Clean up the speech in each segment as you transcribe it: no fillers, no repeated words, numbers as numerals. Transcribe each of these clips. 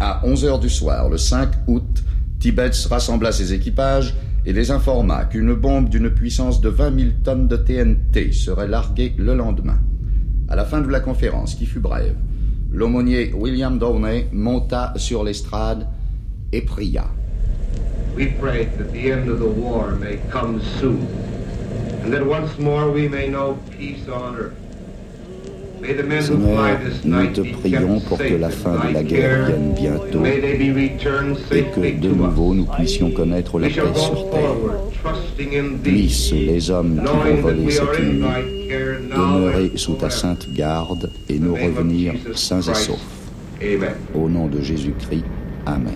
À 11h du soir, le 5 août, Tibbets rassembla ses équipages et les informa qu'une bombe d'une puissance de 20 000 tonnes de TNT serait larguée le lendemain. À la fin de la conférence, qui fut brève, l'aumônier William Downey monta sur l'estrade et pria. We pray that the end of the war may come soon, and that once more we may know peace on earth. Seigneur, nous te prions pour que la fin de la guerre vienne bientôt et que de nouveau nous puissions connaître la paix sur terre. Puissent les hommes qui vont voler cette nuit demeurer sous ta sainte garde et nous revenir sains et saufs. Au nom de Jésus-Christ, Amen.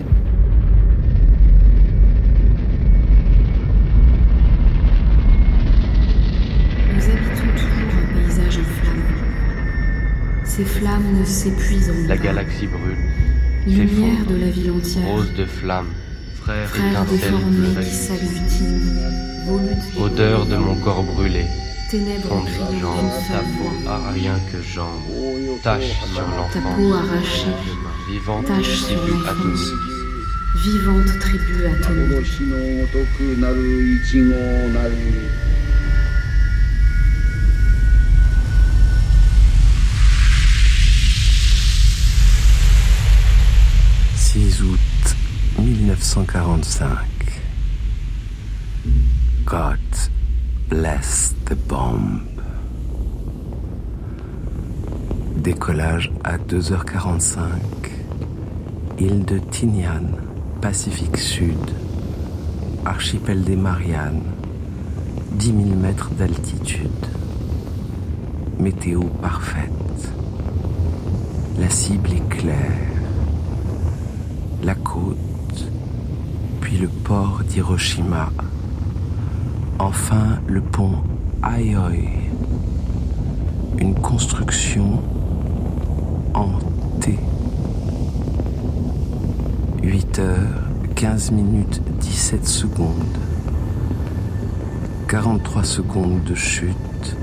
Nous habitons toujours un paysage en flammes. Ces flammes ne s'épuisent La galaxie brûle. Lumière de la ville entière. Rose de flamme. Frères déformés étincelles qui s'agglutinent. Odeur de mon corps brûlé. Ténèbres Fond de criant jambes, d'une ta seule peau, voix. rien que jambes. Tache sur Ta l'enfant. peau arrachée. Vivante Tache sur tribu l'enfance. atomique. Vivante tribu atomique. Août 1945. God bless the bomb. Décollage à 2h45. Île de Tinian, Pacifique Sud. Archipel des Mariannes. 10 000 mètres d'altitude. Météo parfaite. La cible est claire. La côte, puis le port d'Hiroshima, enfin le pont Aioi, une construction en T. 8h15 17 secondes, 43 secondes de chute,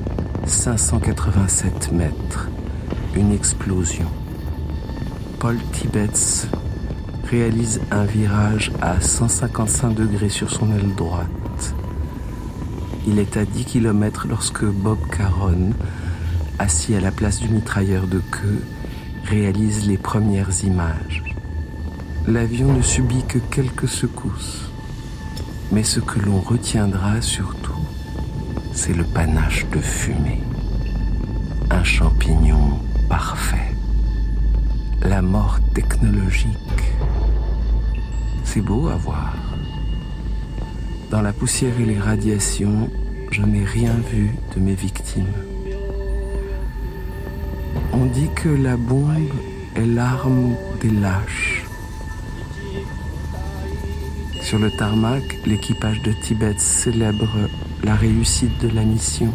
587 mètres, une explosion. Paul Tibbets réalise un virage à 155 degrés sur son aile droite. Il est à 10 km lorsque Bob Caron, assis à la place du mitrailleur de queue, réalise les premières images. L'avion ne subit que quelques secousses, mais ce que l'on retiendra surtout, c'est le panache de fumée. Un champignon parfait. La mort technologique. C'est beau à voir. Dans la poussière et les radiations, je n'ai rien vu de mes victimes. On dit que la bombe est l'arme des lâches. Sur le tarmac, l'équipage de Tibbets célèbre la réussite de la mission.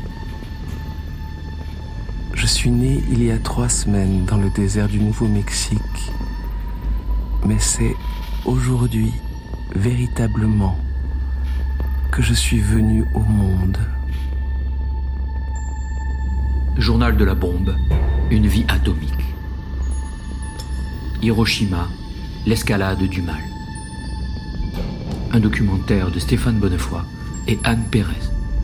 Je suis né il y a 3 semaines dans le désert du Nouveau-Mexique. Mais c'est aujourd'hui, véritablement, que je suis venu au monde. Journal de la bombe, une vie atomique. Hiroshima, l'escalade du mal. Un documentaire de Stéphane Bonnefoy et Anne Pérez.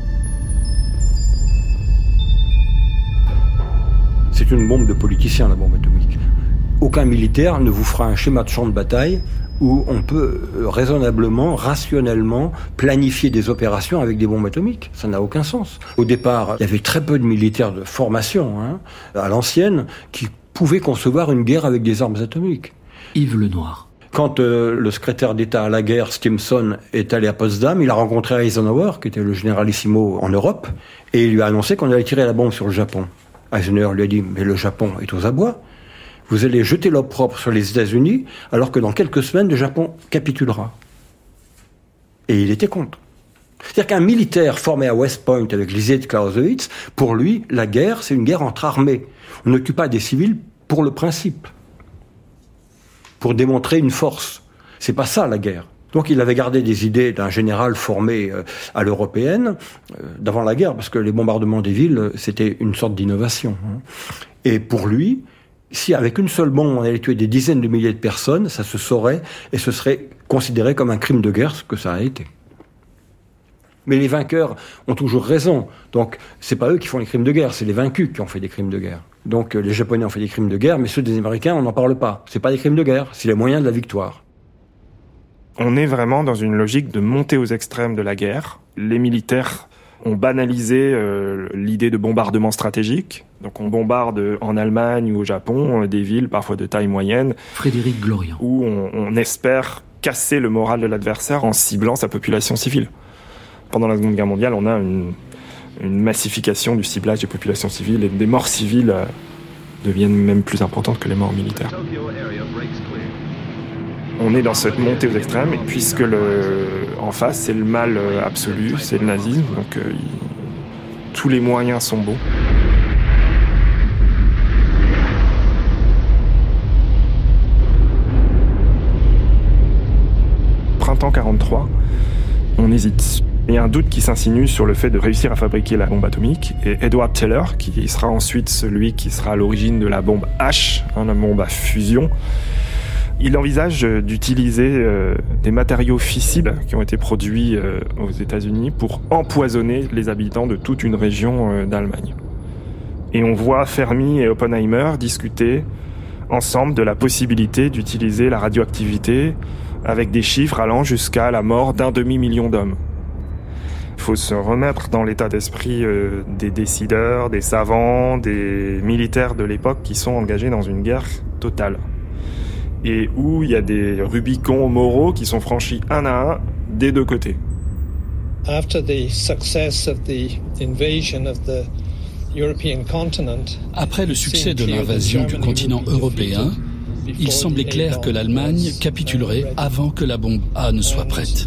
C'est une bombe de politicien, la bombe atomique. Aucun militaire ne vous fera un schéma de champ de bataille où on peut raisonnablement, rationnellement planifier des opérations avec des bombes atomiques. Ça n'a aucun sens. Au départ, il y avait très peu de militaires de formation, à l'ancienne, qui pouvaient concevoir une guerre avec des armes atomiques. Yves Lenoir. Quand le secrétaire d'État à la guerre, Stimson, est allé à Potsdam, il a rencontré Eisenhower, qui était le généralissimo en Europe, et il lui a annoncé qu'on allait tirer la bombe sur le Japon. Eisenhower lui a dit « Mais le Japon est aux abois. Vous allez jeter l'opprobre sur les États-Unis, alors que dans quelques semaines, le Japon capitulera. » Et il était contre. C'est-à-dire qu'un militaire formé à West Point avec les idées de Clausewitz, pour lui, la guerre, c'est une guerre entre armées. On ne tue pas des civils pour le principe, pour démontrer une force. C'est pas ça, la guerre. Donc il avait gardé des idées d'un général formé à l'européenne d'avant la guerre, parce que les bombardements des villes, c'était une sorte d'innovation. Et pour lui, Si avec une seule bombe on allait tuer des dizaines de milliers de personnes, ça se saurait et ce serait considéré comme un crime de guerre, ce que ça a été. Mais les vainqueurs ont toujours raison. Donc c'est pas eux qui font les crimes de guerre, c'est les vaincus qui ont fait des crimes de guerre. Donc les Japonais ont fait des crimes de guerre, mais ceux des Américains, on n'en parle pas. C'est pas des crimes de guerre, c'est les moyens de la victoire. On est vraiment dans une logique de montée aux extrêmes de la guerre. Les militaires ont banalisé l'idée de bombardement stratégique. Donc on bombarde en Allemagne ou au Japon des villes parfois de taille moyenne. Frédéric Glorian. Où on espère casser le moral de l'adversaire en ciblant sa population civile. Pendant la Seconde Guerre mondiale, on a une massification du ciblage des populations civiles et des morts civiles deviennent même plus importantes que les morts militaires. On est dans cette montée aux extrêmes, et puisque en face, c'est le mal absolu, c'est le nazisme, donc tous les moyens sont bons. Printemps 43, on hésite. Il y a un doute qui s'insinue sur le fait de réussir à fabriquer la bombe atomique, et Edward Teller, qui sera ensuite celui qui sera à l'origine de la bombe H, la bombe à fusion, il envisage d'utiliser des matériaux fissiles qui ont été produits aux États-Unis pour empoisonner les habitants de toute une région d'Allemagne. Et on voit Fermi et Oppenheimer discuter ensemble de la possibilité d'utiliser la radioactivité avec des chiffres allant jusqu'à la mort d'1 demi-million d'hommes. Il faut se remettre dans l'état d'esprit des décideurs, des savants, des militaires de l'époque qui sont engagés dans une guerre totale. Et où il y a des rubicons moraux qui sont franchis un à un des deux côtés. Après le succès de l'invasion du continent européen, il semblait clair que l'Allemagne capitulerait avant que la bombe A ne soit prête.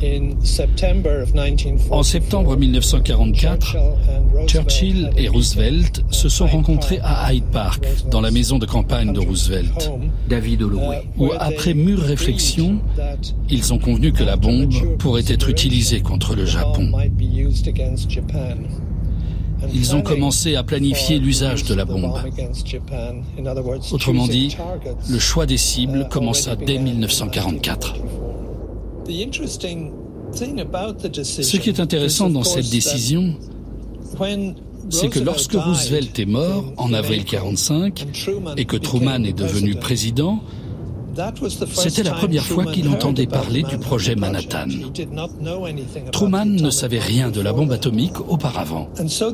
En septembre 1944, Churchill et Roosevelt se sont rencontrés à Hyde Park, dans la maison de campagne de Roosevelt. David Holloway. Où, après mûre réflexion, ils ont convenu que la bombe pourrait être utilisée contre le Japon. Ils ont commencé à planifier l'usage de la bombe. Autrement dit, le choix des cibles commença dès 1944. Ce qui est intéressant dans cette décision, c'est que lorsque Roosevelt est mort en avril 1945 et que Truman est devenu président, c'était la première fois qu'il entendait parler du projet Manhattan. Truman ne savait rien de la bombe atomique auparavant.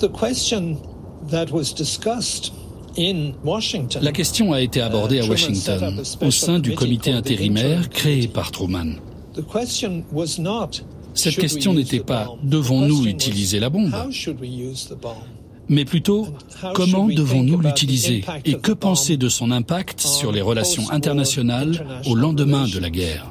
La question a été abordée à Washington, au sein du comité intérimaire créé par Truman. Cette question n'était pas « devons-nous utiliser la bombe ?», mais plutôt « comment devons-nous l'utiliser » et que penser de son impact sur les relations internationales au lendemain de la guerre.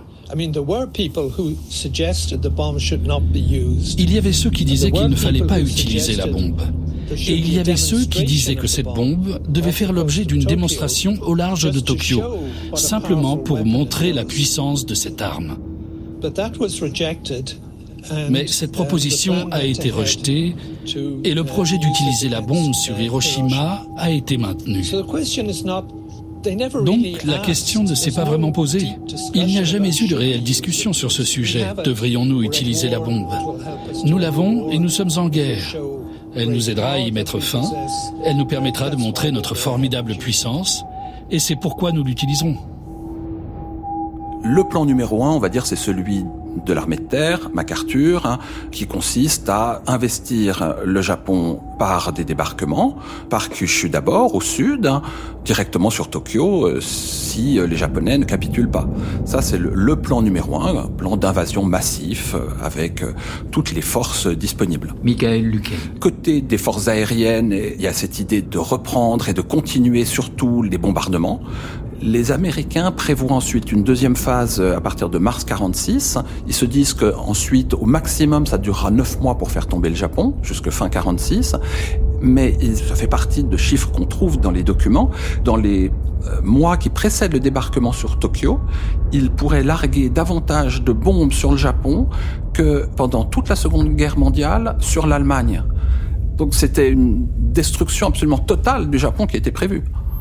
Il y avait ceux qui disaient qu'il ne fallait pas utiliser la bombe. Et il y avait ceux qui disaient que cette bombe devait faire l'objet d'une démonstration au large de Tokyo, simplement pour montrer la puissance de cette arme. Mais cette proposition a été rejetée et le projet d'utiliser la bombe sur Hiroshima a été maintenu. Donc, la question ne s'est pas vraiment posée. Il n'y a jamais eu de réelle discussion sur ce sujet. Devrions-nous utiliser la bombe ? Nous l'avons et nous sommes en guerre. Elle nous aidera à y mettre fin. Elle nous permettra de montrer notre formidable puissance. Et c'est pourquoi nous l'utiliserons. Le plan numéro 1, on va dire, c'est celui de l'armée de terre, MacArthur, qui consiste à investir le Japon par des débarquements, par Kyushu d'abord, au sud, directement sur Tokyo, si les Japonais ne capitulent pas. Ça, c'est le plan numéro 1, un plan d'invasion massif avec toutes les forces disponibles. Michael Luquet. Côté des forces aériennes, il y a cette idée de reprendre et de continuer surtout les bombardements. Les Américains prévoient ensuite une deuxième phase à partir de mars 46. Ils se disent qu'ensuite, au maximum, ça durera 9 mois pour faire tomber le Japon, jusque fin 46. Mais ça fait partie de chiffres qu'on trouve dans les documents. Dans les mois qui précèdent le débarquement sur Tokyo, ils pourraient larguer davantage de bombes sur le Japon que pendant toute la Seconde Guerre mondiale sur l'Allemagne. Donc c'était une destruction absolument totale du Japon qui était prévue.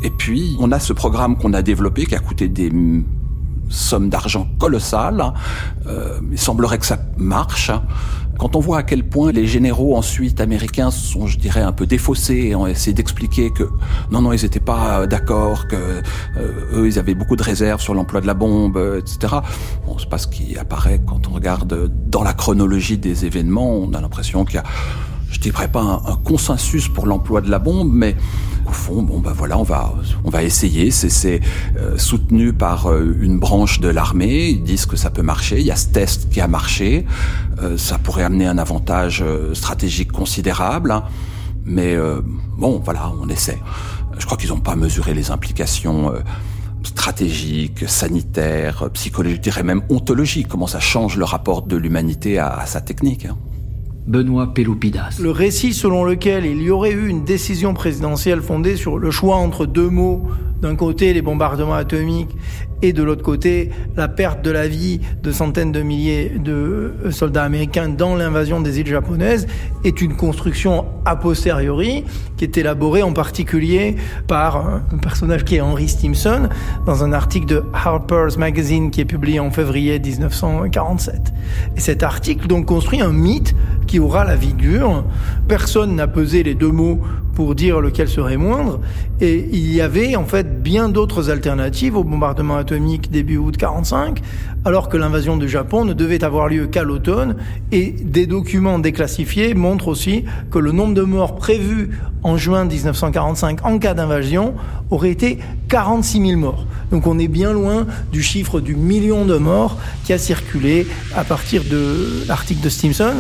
Et puis, on a ce programme qu'on a développé qui a coûté des sommes d'argent colossales. Il semblerait que ça marche. Quand on voit à quel point les généraux ensuite américains sont, je dirais, un peu défaussés et ont essayé d'expliquer que non, ils n'étaient pas d'accord, que eux, ils avaient beaucoup de réserves sur l'emploi de la bombe, etc. Bon, c'est pas ce qui apparaît quand on regarde dans la chronologie des événements. On a l'impression qu'il y a, je dirais pas un consensus pour l'emploi de la bombe, mais au fond, voilà, on va essayer. C'est soutenu par une branche de l'armée. Ils disent que ça peut marcher. Il y a ce test qui a marché. Ça pourrait amener un avantage stratégique considérable. Mais voilà, on essaie. Je crois qu'ils n'ont pas mesuré les implications stratégiques, sanitaires, psychologiques, je dirais même ontologiques. Comment ça change le rapport de l'humanité à sa technique. Benoît Peloupidas. Le récit selon lequel il y aurait eu une décision présidentielle fondée sur le choix entre deux mots, d'un côté les bombardements atomiques et de l'autre côté la perte de la vie de centaines de milliers de soldats américains dans l'invasion des îles japonaises, est une construction a posteriori qui est élaborée en particulier par un personnage qui est Henry Stimson dans un article de Harper's Magazine qui est publié en février 1947. Et cet article donc construit un mythe qui aura la vie dure. Personne n'a pesé les deux mots pour dire lequel serait moindre, et il y avait en fait bien d'autres alternatives au bombardement atomique début août 45, alors que l'invasion du Japon ne devait avoir lieu qu'à l'automne, et des documents déclassifiés montrent aussi que le nombre de morts prévu en juin 1945 en cas d'invasion aurait été 46 000 morts. Donc on est bien loin du chiffre du million de morts qui a circulé à partir de l'article de Stimson.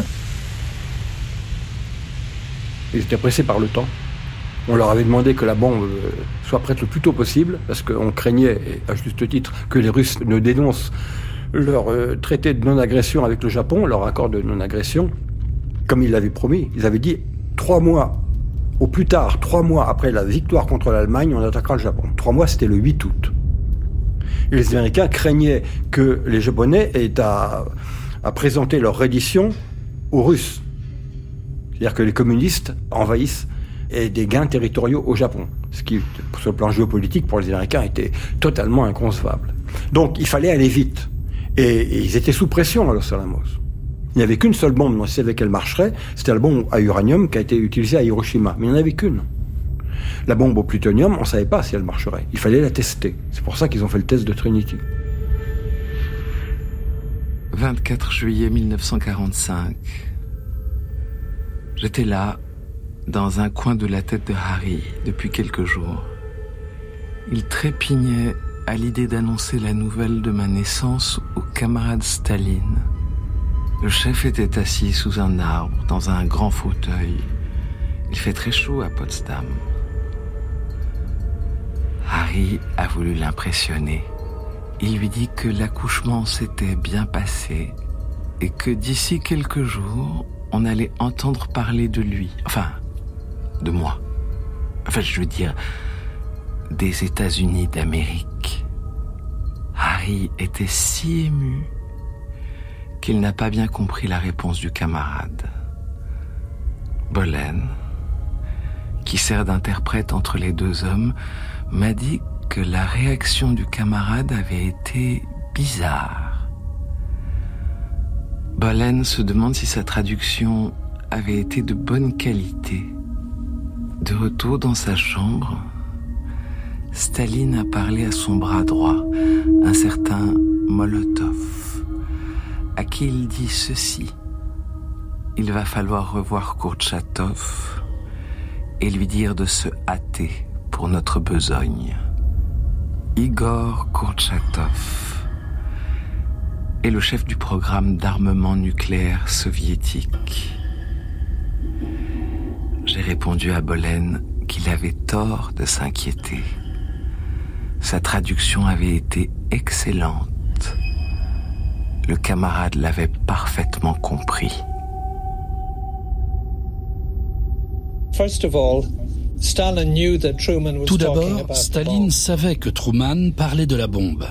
Ils étaient pressés par le temps. On leur avait demandé que la bombe soit prête le plus tôt possible, parce qu'on craignait, et à juste titre, que les Russes ne dénoncent leur traité de non-agression avec le Japon, leur accord de non-agression, comme ils l'avaient promis. Ils avaient dit 3 mois, au plus tard, 3 mois après la victoire contre l'Allemagne, on attaquera le Japon. 3 mois, c'était le 8 août. Et les Américains craignaient que les Japonais aient à présenter leur reddition aux Russes. C'est-à-dire que les communistes envahissent et des gains territoriaux au Japon. Ce qui, sur le plan géopolitique, pour les Américains, était totalement inconcevable. Donc, il fallait aller vite. Et ils étaient sous pression à Los Alamos. Il n'y avait qu'une seule bombe dont on savait qu'elle marcherait, c'était la bombe à uranium qui a été utilisée à Hiroshima. Mais il n'y en avait qu'une. La bombe au plutonium, on ne savait pas si elle marcherait. Il fallait la tester. C'est pour ça qu'ils ont fait le test de Trinity. 24 juillet 1945. J'étais là, dans un coin de la tête de Harry, depuis quelques jours. Il trépignait à l'idée d'annoncer la nouvelle de ma naissance au camarade Staline. Le chef était assis sous un arbre, dans un grand fauteuil. Il fait très chaud à Potsdam. Harry a voulu l'impressionner. Il lui dit que l'accouchement s'était bien passé et que d'ici quelques jours, on allait entendre parler de lui. Enfin, de moi. Enfin, je veux dire, des États-Unis d'Amérique. Harry était si ému qu'il n'a pas bien compris la réponse du camarade. Bolen, qui sert d'interprète entre les deux hommes, m'a dit que la réaction du camarade avait été bizarre. Bolen se demande si sa traduction avait été de bonne qualité. De retour dans sa chambre, Staline a parlé à son bras droit, un certain Molotov, à qui il dit ceci. Il va falloir revoir Kourtchatov et lui dire de se hâter pour notre besogne. Igor Kourtchatov est le chef du programme d'armement nucléaire soviétique. J'ai répondu à Bolen qu'il avait tort de s'inquiéter. Sa traduction avait été excellente. Le camarade l'avait parfaitement compris. Tout d'abord, Staline savait que Truman parlait de la bombe.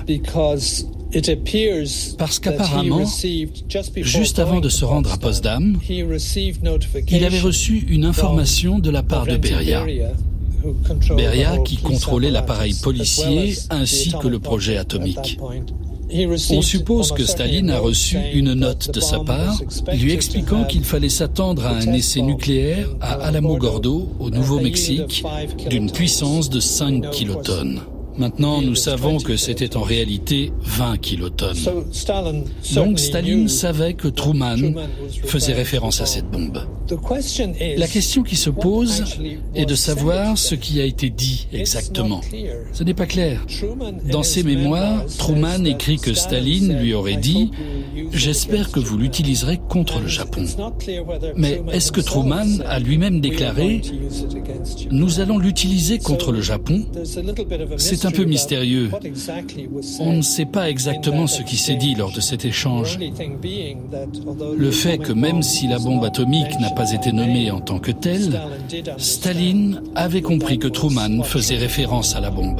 Parce qu'apparemment, juste avant de se rendre à Potsdam, il avait reçu une information de la part de Beria, Beria qui contrôlait l'appareil policier ainsi que le projet atomique. On suppose que Staline a reçu une note de sa part lui expliquant qu'il fallait s'attendre à un essai nucléaire à Alamogordo, au Nouveau-Mexique, d'une puissance de 5 kilotonnes. Maintenant, nous savons que c'était en réalité 20 kilotonnes. Donc Staline savait que Truman faisait référence à cette bombe. La question qui se pose est de savoir ce qui a été dit exactement. Ce n'est pas clair. Dans ses mémoires, Truman écrit que Staline lui aurait dit « J'espère que vous l'utiliserez contre le Japon ». Mais est-ce que Truman a lui-même déclaré « Nous allons l'utiliser contre le Japon » ? C'est un peu mystérieux. On ne sait pas exactement ce qui s'est dit lors de cet échange. Le fait que même si la bombe atomique n'a pas été nommée en tant que telle, Staline avait compris que Truman faisait référence à la bombe.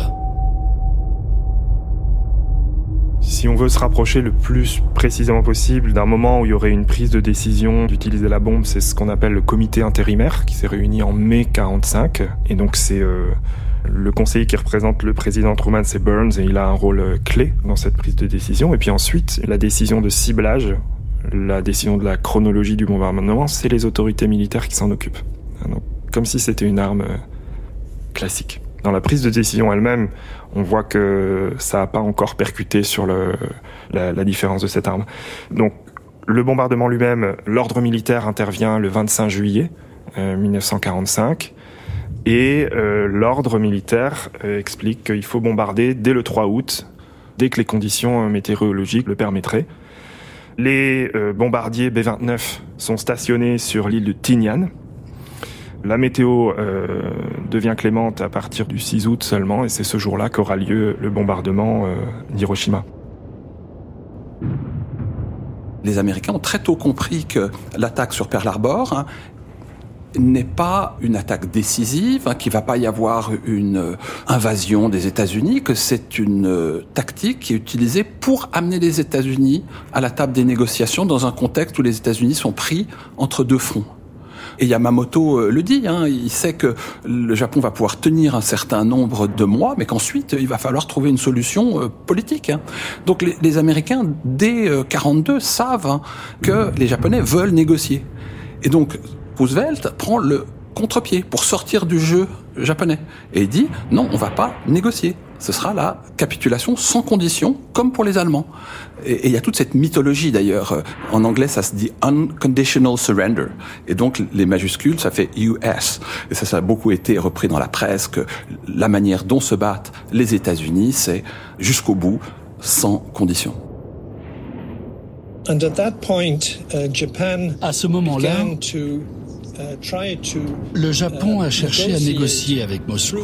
Si on veut se rapprocher le plus précisément possible d'un moment où il y aurait une prise de décision d'utiliser la bombe, c'est ce qu'on appelle le comité intérimaire qui s'est réuni en mai 1945. Et donc c'est le conseiller qui représente le président Truman, c'est Burns, et il a un rôle clé dans cette prise de décision. Et puis ensuite, la décision de ciblage, la décision de la chronologie du bombardement, c'est les autorités militaires qui s'en occupent. Donc, comme si c'était une arme classique. Dans la prise de décision elle-même, on voit que ça n'a pas encore percuté sur la différence de cette arme. Donc, le bombardement lui-même, l'ordre militaire intervient le 25 juillet 1945. Et l'ordre militaire explique qu'il faut bombarder dès le 3 août, dès que les conditions météorologiques le permettraient. Les bombardiers B-29 sont stationnés sur l'île de Tinian. La météo devient clémente à partir du 6 août seulement, et c'est ce jour-là qu'aura lieu le bombardement d'Hiroshima. Les Américains ont très tôt compris que l'attaque sur Pearl Harbor n'est pas une attaque décisive, qu'il ne va pas y avoir une invasion des États-Unis, que c'est une tactique qui est utilisée pour amener les États-Unis à la table des négociations dans un contexte où les États-Unis sont pris entre deux fronts. Et Yamamoto le dit, il sait que le Japon va pouvoir tenir un certain nombre de mois, mais qu'ensuite il va falloir trouver une solution politique. Donc les Américains, dès 1942, savent que les Japonais veulent négocier. Et donc Roosevelt prend le contre-pied pour sortir du jeu japonais. Et il dit, non, on va pas négocier. Ce sera la capitulation sans condition, comme pour les Allemands. Et il y a toute cette mythologie d'ailleurs. En anglais, ça se dit unconditional surrender. Et donc, les majuscules, ça fait US. Et ça a beaucoup été repris dans la presse, que la manière dont se battent les États-Unis, c'est jusqu'au bout, sans condition. À ce moment-là, le Japon a cherché à négocier avec Moscou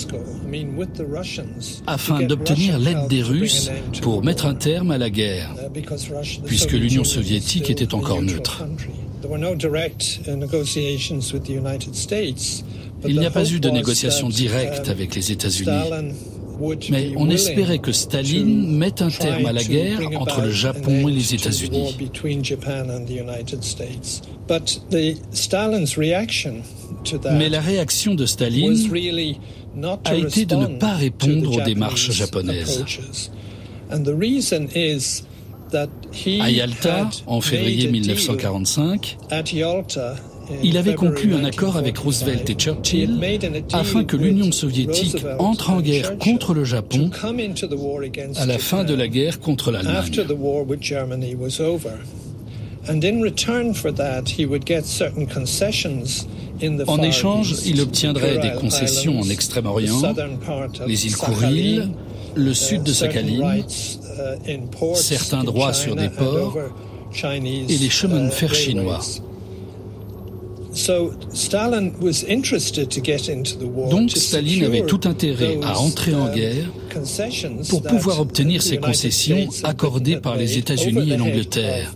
afin d'obtenir l'aide des Russes pour mettre un terme à la guerre, puisque l'Union soviétique était encore neutre. Il n'y a pas eu de négociation directe avec les États-Unis, mais on espérait que Staline mette un terme à la guerre entre le Japon et les États-Unis. Mais la réaction de Staline a été de ne pas répondre aux démarches japonaises. À Yalta, en février 1945, il avait conclu un accord avec Roosevelt et Churchill afin que l'Union soviétique entre en guerre contre le Japon à la fin de la guerre contre l'Allemagne. En échange, il obtiendrait des concessions en Extrême-Orient, les îles Kouriles, le sud de Sakhaline, certains droits sur des ports et les chemins de fer chinois. Donc Staline avait tout intérêt à entrer en guerre pour pouvoir obtenir ces concessions accordées par les États-Unis et l'Angleterre,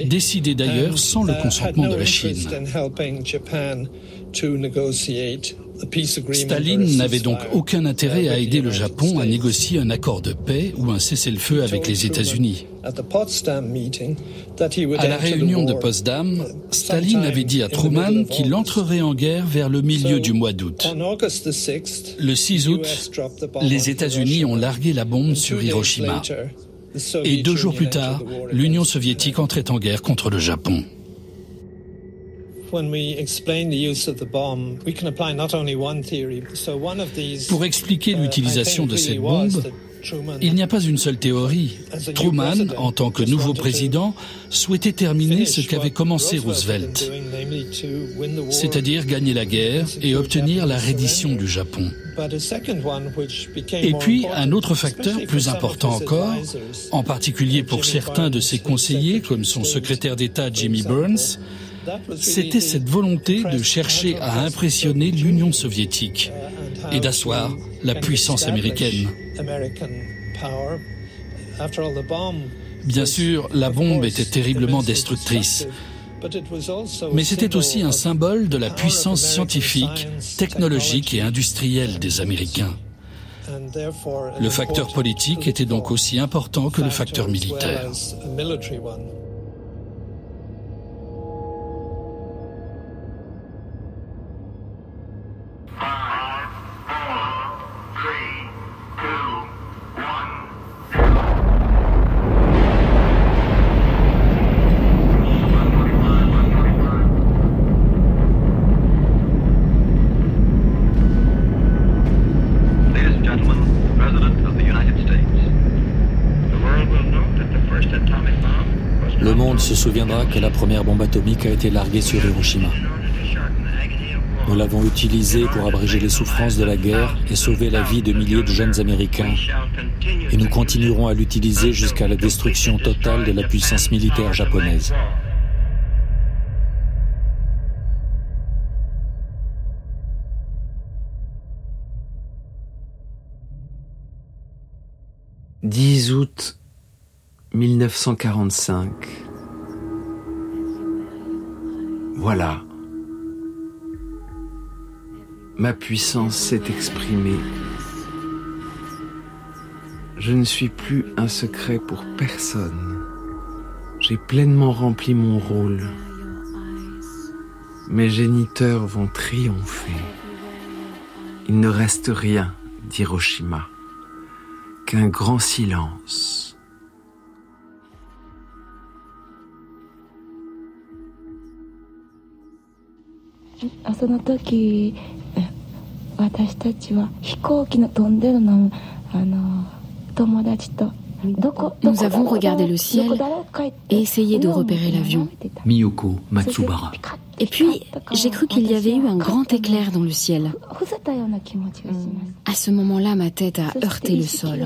décidées d'ailleurs sans le consentement de la Chine. Staline n'avait donc aucun intérêt à aider le Japon à négocier un accord de paix ou un cessez-le-feu avec les États-Unis. À la réunion de Potsdam, Staline avait dit à Truman qu'il entrerait en guerre vers le milieu du mois d'août. Le 6 août, les États-Unis ont largué la bombe sur Hiroshima. Et 2 jours plus tard, l'Union soviétique entrait en guerre contre le Japon. Pour expliquer l'utilisation de cette bombe, il n'y a pas une seule théorie. Truman, en tant que nouveau président, souhaitait terminer ce qu'avait commencé Roosevelt, c'est-à-dire gagner la guerre et obtenir la reddition du Japon. Et puis, un autre facteur plus important encore, en particulier pour certains de ses conseillers, comme son secrétaire d'État Jimmy Burns, c'était cette volonté de chercher à impressionner l'Union soviétique et d'asseoir la puissance américaine. Bien sûr, la bombe était terriblement destructrice, mais c'était aussi un symbole de la puissance scientifique, technologique et industrielle des Américains. Le facteur politique était donc aussi important que le facteur militaire. Le monde se souviendra que la première bombe atomique a été larguée sur Hiroshima. Nous l'avons utilisée pour abréger les souffrances de la guerre et sauver la vie de milliers de jeunes Américains. Et nous continuerons à l'utiliser jusqu'à la destruction totale de la puissance militaire japonaise. « 10 août 1945. Voilà. Ma puissance s'est exprimée. Je ne suis plus un secret pour personne. J'ai pleinement rempli mon rôle. Mes géniteurs vont triompher. Il ne reste rien d'Hiroshima, qu'un grand silence. Nous avons regardé le ciel et essayé de repérer l'avion. Miyoko Matsubara. Et puis, j'ai cru qu'il y avait eu un grand éclair dans le ciel. À ce moment-là, ma tête a heurté le sol.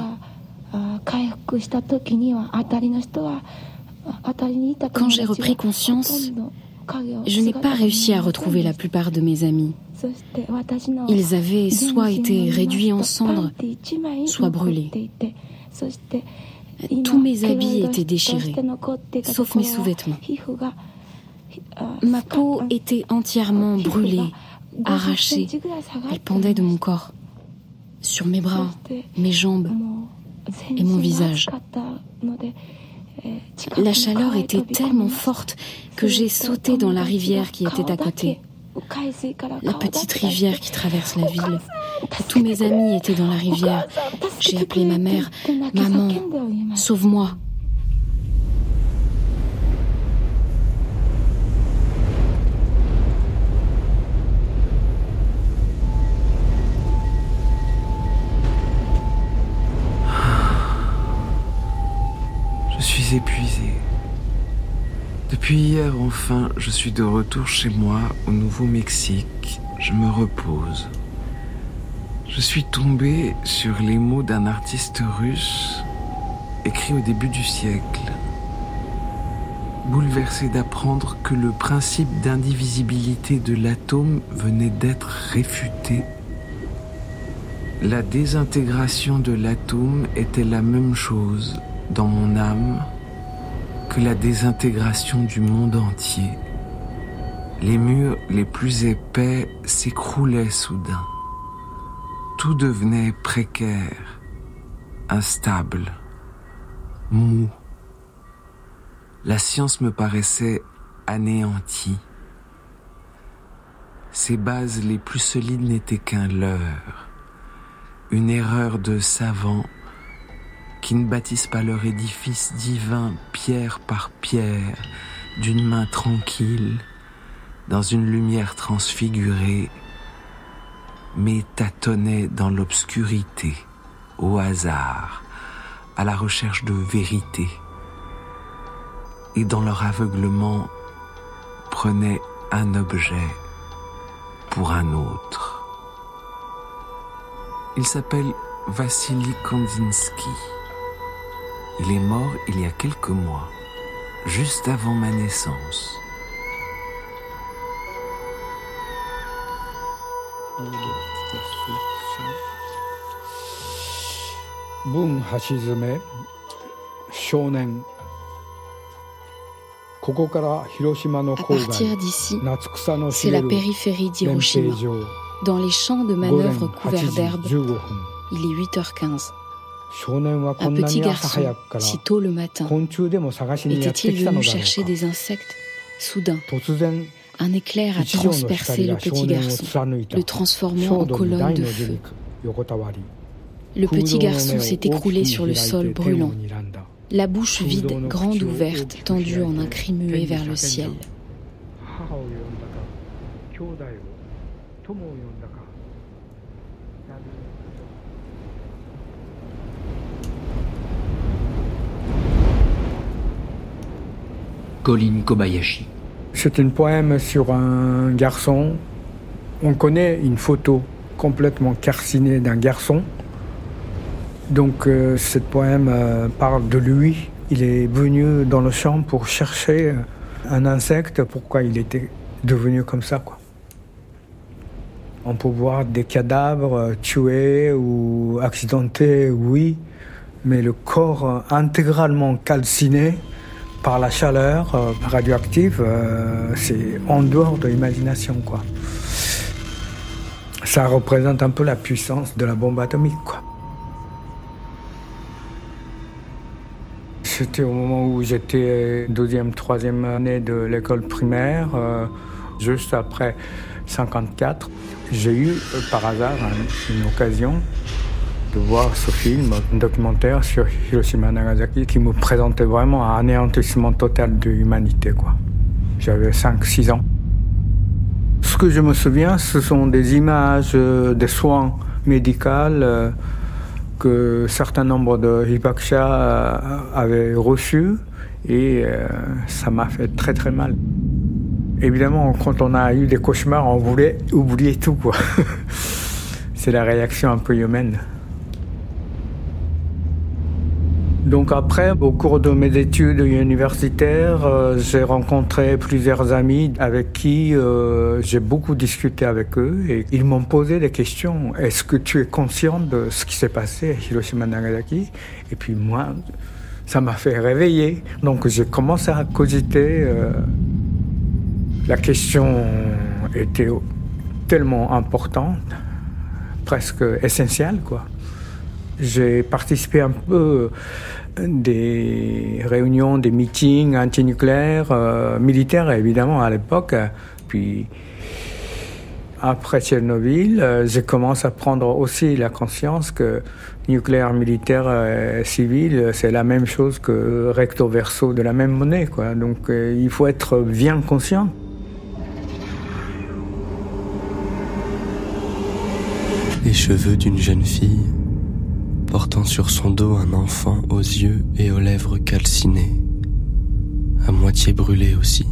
Quand j'ai repris conscience, je n'ai pas réussi à retrouver la plupart de mes amis. Ils avaient soit été réduits en cendres, soit brûlés. Tous mes habits étaient déchirés, sauf mes sous-vêtements. Ma peau était entièrement brûlée, arrachée. Elle pendait de mon corps, sur mes bras, mes jambes et mon visage. La chaleur était tellement forte que j'ai sauté dans la rivière qui était à côté. La petite rivière qui traverse la ville. Tous mes amis étaient dans la rivière. J'ai appelé ma mère. « Maman, sauve-moi !» Je suis épuisé. Depuis hier, enfin, je suis de retour chez moi, au Nouveau-Mexique. Je me repose. Je suis tombé sur les mots d'un artiste russe, écrit au début du siècle. Bouleversé d'apprendre que le principe d'indivisibilité de l'atome venait d'être réfuté. La désintégration de l'atome était la même chose dans mon âme que la désintégration du monde entier. Les murs les plus épais s'écroulaient soudain. Tout devenait précaire, instable, mou. La science me paraissait anéantie. Ses bases les plus solides n'étaient qu'un leurre, une erreur de savants qui ne bâtissent pas leur édifice divin pierre par pierre, d'une main tranquille, dans une lumière transfigurée, mais tâtonnaient dans l'obscurité, au hasard, à la recherche de vérité, et dans leur aveuglement prenaient un objet pour un autre. Il s'appelle Vassili Kandinsky. Il est mort il y a quelques mois, juste avant ma naissance. À partir d'ici, c'est la périphérie d'Hiroshima. Dans les champs de manœuvre couverts d'herbe, il est 8h15. Un petit garçon, si tôt le matin, était-il venu chercher des insectes? Soudain, un éclair a transpercé le petit garçon, le transformant en colonne de feu. Le petit garçon s'est écroulé sur le sol brûlant, la bouche vide, grande ouverte, tendue en un cri muet vers le ciel. Colin Kobayashi. C'est un poème sur un garçon. On connaît une photo complètement calcinée d'un garçon. Donc ce poème parle de lui. Il est venu dans le champ pour chercher un insecte. Pourquoi il était devenu comme ça, quoi. On peut voir des cadavres tués ou accidentés, oui, mais le corps intégralement calciné par la chaleur radioactive, c'est en dehors de l'imagination, quoi. Ça représente un peu la puissance de la bombe atomique, quoi. C'était au moment où j'étais 2e, 3e année de l'école primaire, juste après 1954. J'ai eu par hasard une occasion de voir ce film, un documentaire sur Hiroshima et Nagasaki qui me présentait vraiment un anéantissement total de l'humanité, quoi. J'avais 5-6 ans. Ce que je me souviens, ce sont des images des soins médicaux que certains nombres de hibakusha avaient reçus et ça m'a fait très très mal. Évidemment, quand on a eu des cauchemars, on voulait oublier tout, quoi. C'est la réaction un peu humaine. Donc après, au cours de mes études universitaires, j'ai rencontré plusieurs amis avec qui j'ai beaucoup discuté avec eux et ils m'ont posé des questions. Est-ce que tu es conscient de ce qui s'est passé à Hiroshima et Nagasaki? Et puis moi, ça m'a fait réveiller. Donc j'ai commencé à cogiter. La question était tellement importante, presque essentielle, quoi. J'ai participé un peu des réunions, des meetings antinucléaires, militaires évidemment à l'époque. Puis après Tchernobyl, j'ai commencé à prendre aussi la conscience que nucléaire, militaire, civil, c'est la même chose que recto verso de la même monnaie, quoi. Donc il faut être bien conscient. Les cheveux d'une jeune fille portant sur son dos un enfant aux yeux et aux lèvres calcinées, à moitié brûlé aussi.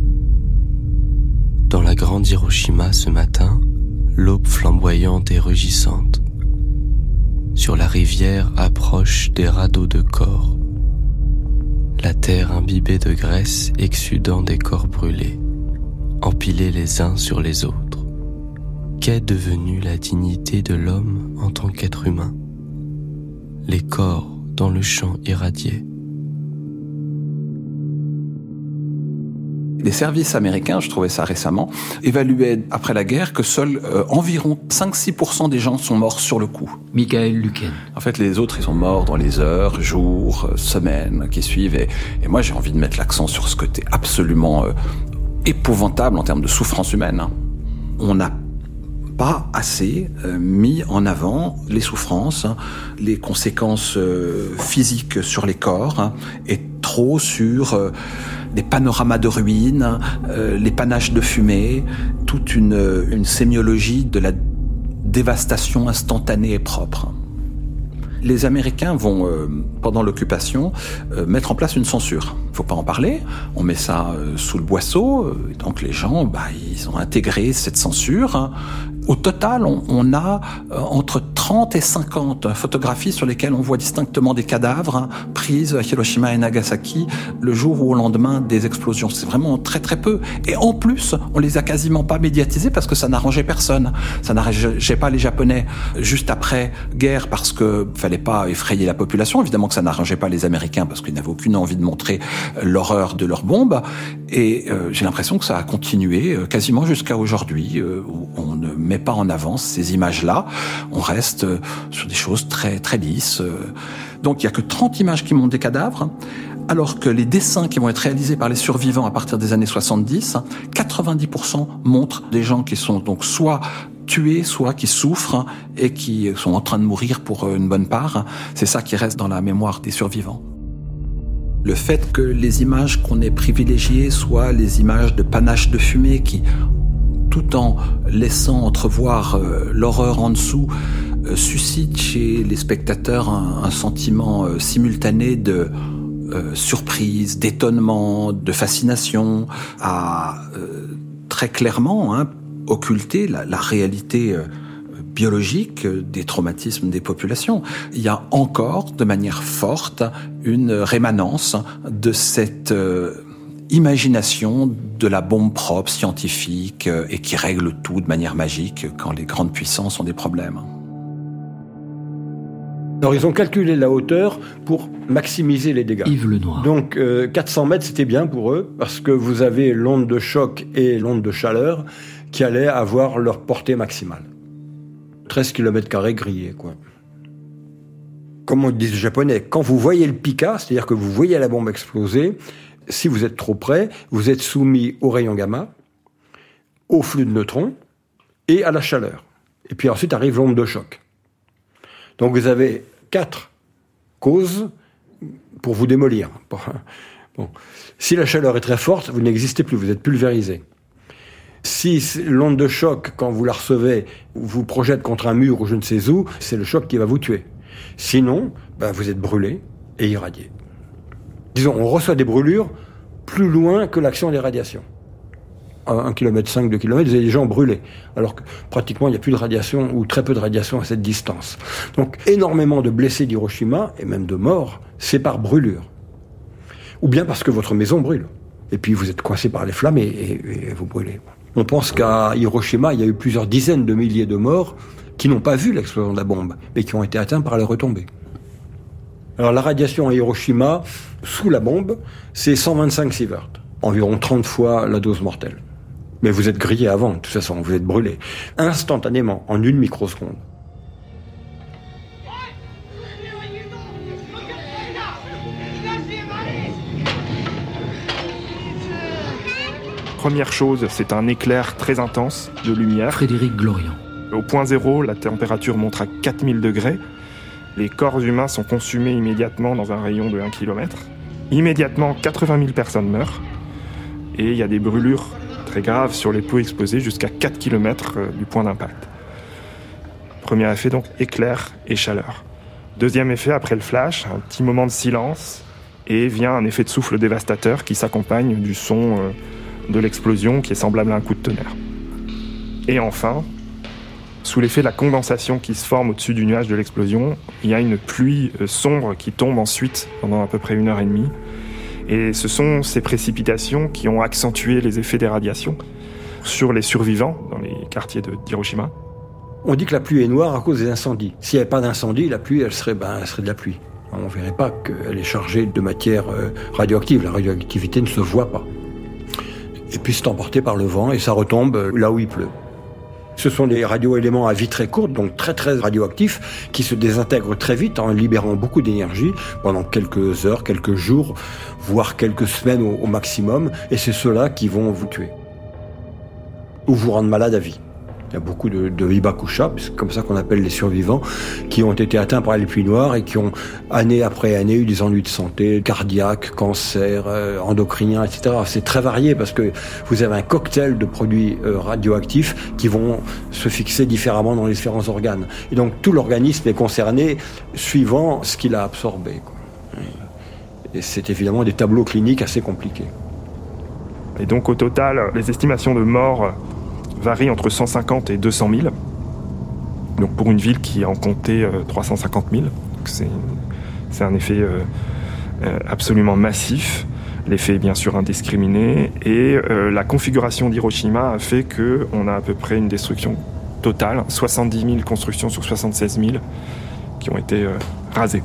Dans la grande Hiroshima ce matin, l'aube flamboyante et rugissante. Sur la rivière approchent des radeaux de corps. La terre imbibée de graisse exsudant des corps brûlés, empilés les uns sur les autres. Qu'est devenue la dignité de l'homme en tant qu'être humain? Les corps dans le champ irradié. Les services américains, je trouvais ça récemment, évaluaient après la guerre que seuls environ 5-6% des gens sont morts sur le coup. Michael Luken. En fait, les autres, ils sont morts dans les heures, jours, semaines qui suivent. Et moi, j'ai envie de mettre l'accent sur ce côté absolument épouvantable en termes de souffrance humaine. On n'a pas assez mis en avant les souffrances, les conséquences physiques sur les corps, et trop sur des panoramas de ruines, les panaches de fumée, toute une sémiologie de la dévastation instantanée et propre. Les Américains vont, pendant l'occupation, mettre en place une censure. Il ne faut pas en parler, on met ça sous le boisseau, donc les gens, ils ont intégré cette censure. Au total, on a entre 30 et 50 photographies sur lesquelles on voit distinctement des cadavres prises à Hiroshima et Nagasaki le jour ou au lendemain des explosions. C'est vraiment très très peu. Et en plus, on les a quasiment pas médiatisés parce que ça n'arrangeait personne. Ça n'arrangeait pas les Japonais juste après guerre parce que fallait pas effrayer la population. Évidemment que ça n'arrangeait pas les Américains parce qu'ils n'avaient aucune envie de montrer l'horreur de leurs bombes. Et j'ai l'impression que ça a continué quasiment jusqu'à aujourd'hui où on ne met pas en avant ces images-là. On reste sur des choses très très lisses. Donc il y a que 30 images qui montrent des cadavres, alors que les dessins qui vont être réalisés par les survivants à partir des années 70, 90% montrent des gens qui sont donc soit tués, soit qui souffrent et qui sont en train de mourir pour une bonne part. C'est ça qui reste dans la mémoire des survivants. Le fait que les images qu'on ait privilégiées soient les images de panaches de fumée qui, tout en laissant entrevoir l'horreur en dessous, suscite chez les spectateurs un sentiment simultané de surprise, d'étonnement, de fascination, a très clairement occulté la réalité biologique des traumatismes des populations. Il y a encore, de manière forte, une rémanence de cette imagination de la bombe propre, scientifique, et qui règle tout de manière magique quand les grandes puissances ont des problèmes. Alors ils ont calculé la hauteur pour maximiser les dégâts. Yves Lenoir. Donc 400 mètres c'était bien pour eux parce que vous avez l'onde de choc et l'onde de chaleur qui allaient avoir leur portée maximale. 13 km² grillés, quoi. Comme on dit les Japonais, quand vous voyez le pika, c'est-à-dire que vous voyez la bombe exploser, si vous êtes trop près, vous êtes soumis aux rayons gamma, au flux de neutrons et à la chaleur. Et puis ensuite arrive l'onde de choc. Donc vous avez 4 causes pour vous démolir. Bon. Si la chaleur est très forte, vous n'existez plus, vous êtes pulvérisé. Si l'onde de choc, quand vous la recevez, vous projette contre un mur ou je ne sais où, c'est le choc qui va vous tuer. Sinon, vous êtes brûlé et irradié. Disons, on reçoit des brûlures plus loin que l'action des radiations. À 1,5 km, 2 km, vous avez des gens brûlés. Alors que pratiquement, il n'y a plus de radiation ou très peu de radiation à cette distance. Donc, énormément de blessés d'Hiroshima, et même de morts, c'est par brûlure. Ou bien parce que votre maison brûle. Et puis, vous êtes coincé par les flammes et vous brûlez. On pense qu'à Hiroshima, il y a eu plusieurs dizaines de milliers de morts qui n'ont pas vu l'explosion de la bombe, mais qui ont été atteints par les retombées. Alors la radiation à Hiroshima, sous la bombe, c'est 125 sieverts, environ 30 fois la dose mortelle. Mais vous êtes grillé avant, de toute façon, vous êtes brûlé, instantanément, en 1 microseconde. Première chose, c'est un éclair très intense de lumière. Frédéric Glorian. Au point zéro, la température monte à 4000 degrés. Les corps humains sont consumés immédiatement dans un rayon de 1 km. Immédiatement, 80 000 personnes meurent. Et il y a des brûlures très graves sur les peaux exposées jusqu'à 4 km du point d'impact. Premier effet, donc, éclair et chaleur. Deuxième effet, après le flash, un petit moment de silence. Et vient un effet de souffle dévastateur qui s'accompagne du son de l'explosion qui est semblable à un coup de tonnerre. Et enfin, sous l'effet de la condensation qui se forme au-dessus du nuage de l'explosion, il y a une pluie sombre qui tombe ensuite pendant à peu près 1h30. Et ce sont ces précipitations qui ont accentué les effets des radiations sur les survivants dans les quartiers d'Hiroshima. On dit que la pluie est noire à cause des incendies. S'il n'y avait pas d'incendie, la pluie, elle serait de la pluie. On ne verrait pas qu'elle est chargée de matière radioactive. La radioactivité ne se voit pas. et puis c'est emporté par le vent et ça retombe là où il pleut. Ce sont des radioéléments à vie très courte, donc très très radioactifs, qui se désintègrent très vite en libérant beaucoup d'énergie pendant quelques heures, quelques jours, voire quelques semaines au maximum, et c'est ceux-là qui vont vous tuer. Ou vous rendre malade à vie. Il y a beaucoup de hibakusha, c'est comme ça qu'on appelle les survivants, qui ont été atteints par les pluies noires et qui ont, année après année, eu des ennuis de santé, cardiaques, cancer, endocriniens, etc. C'est très varié parce que vous avez un cocktail de produits radioactifs qui vont se fixer différemment dans les différents organes. Et donc tout l'organisme est concerné suivant ce qu'il a absorbé, quoi. Et c'est évidemment des tableaux cliniques assez compliqués. Et donc au total, les estimations de morts varient entre 150 et 200 000. Donc pour une ville qui en comptait 350 000. Donc c'est un effet absolument massif. L'effet est bien sûr indiscriminé. Et la configuration d'Hiroshima a fait qu'on a à peu près une destruction totale. 70 000 constructions sur 76 000 qui ont été rasées.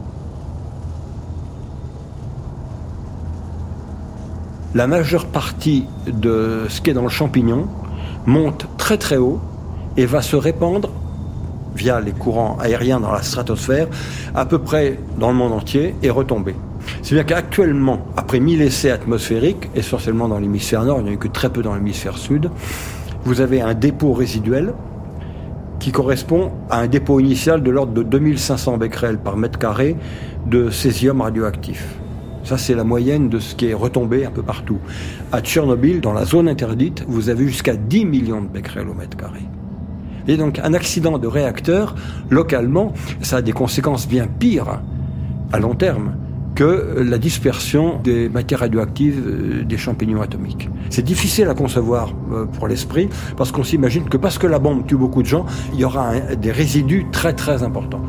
La majeure partie de ce qui est dans le champignon monte très très haut et va se répandre via les courants aériens dans la stratosphère à peu près dans le monde entier et retomber. C'est bien qu'actuellement, après 1000 essais atmosphériques, essentiellement dans l'hémisphère nord, il n'y en a eu que très peu dans l'hémisphère sud, vous avez un dépôt résiduel qui correspond à un dépôt initial de l'ordre de 2500 becquerels par mètre carré de césium radioactif. Ça, c'est la moyenne de ce qui est retombé un peu partout. À Tchernobyl, dans la zone interdite, vous avez jusqu'à 10 millions de becquerels au mètre carré. Et donc, un accident de réacteur, localement, ça a des conséquences bien pires, à long terme, que la dispersion des matières radioactives des champignons atomiques. C'est difficile à concevoir pour l'esprit, parce qu'on s'imagine que parce que la bombe tue beaucoup de gens, il y aura des résidus très très importants.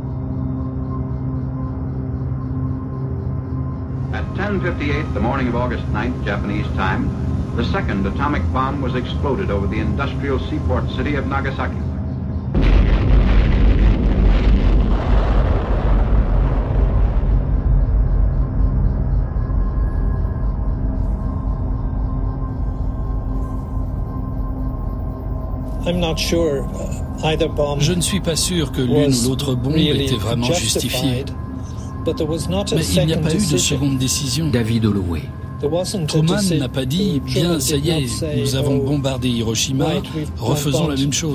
At 10:58, the morning of August 9th, Japanese time, the second atomic bomb was exploded over the industrial seaport city of Nagasaki. Je ne suis pas sûr que l'une ou l'autre bombe était vraiment justifiée. Mais il n'y a pas eu de seconde décision. David Holloway. Truman n'a pas dit « Bien, ça y est, nous avons bombardé Hiroshima, refaisons la même chose ».